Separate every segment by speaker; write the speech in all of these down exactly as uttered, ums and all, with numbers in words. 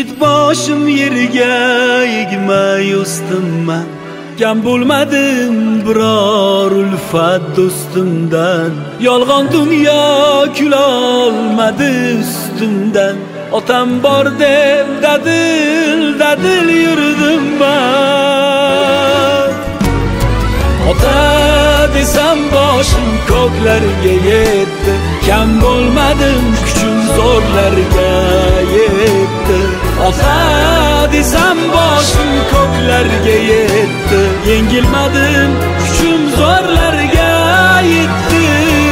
Speaker 1: boshim yerga egmay o'stimman. Kam bo'lmadim biror ulfat do'stimdan. Yolg'on dunyo kulolmadi ustimdan. Otam bor deb dadil dadil yurdim man. Ota desam boshim ko'klarga yetdi. Kam bo'lmadim kuchim zo'rlarga yetdi. Ota desam boshim ko'klarga yetdi. Yengilmadim kuchim zo'rlarga yetdi.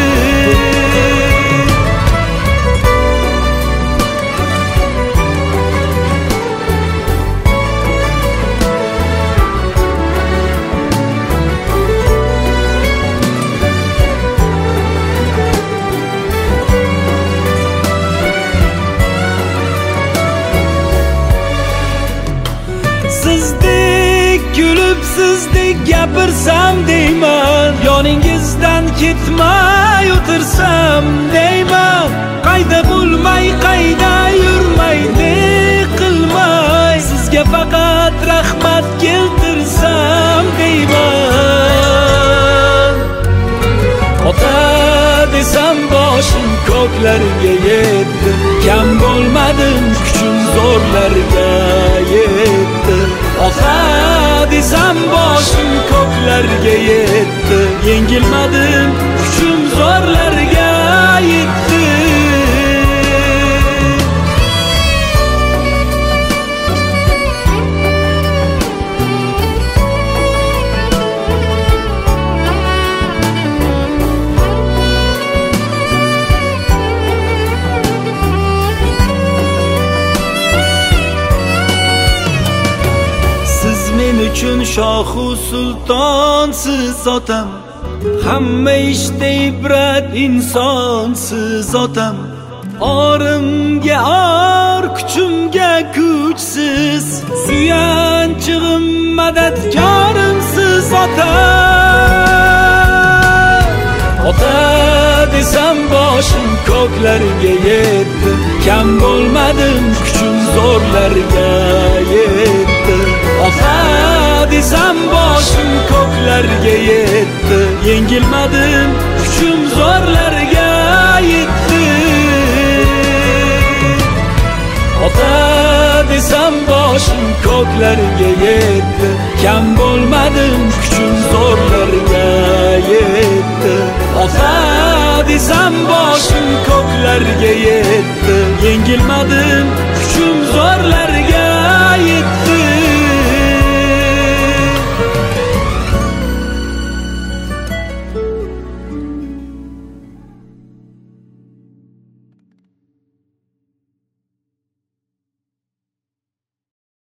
Speaker 1: Sizdek gülüp sizdek gapirsam deyman. Yoningizdan ketmay o'tirsam deyman. Qayda bo'lmay qayda yurmay ne qilmay. Sizga faqat rahmat keltirsam deyman. Ota desam boshim ko'klarga yetdi. Kam bo'lmadim kuchim zo'rlarga yetdi. Ota desam boshim ko'klarga yetdi. Yengilmadim kuchim zo'rlarga yetdi. Men uchun shohu sultonsiz otam. Hamma ishda ibrat insonsiz otam. Orimga or, kuchimga kuchsiz. Suyanchig'im madadkorimsiz otam. Ota desam boshim ko'klarga yetdi. Kam bo'lmadim kuchim zo'rlarga yetdi. Ota desam boshim ko'klarga yetdi. Yengilmadim kuchim zo'rlarga yetdi. Ota desam boshim ko'klarga yetdi. Kam bo'lmadim kuchim zo'rlarga yetdi. Ota desam boshim ko'klarga yetdi. Yengilmadim kuchim zo'rlarga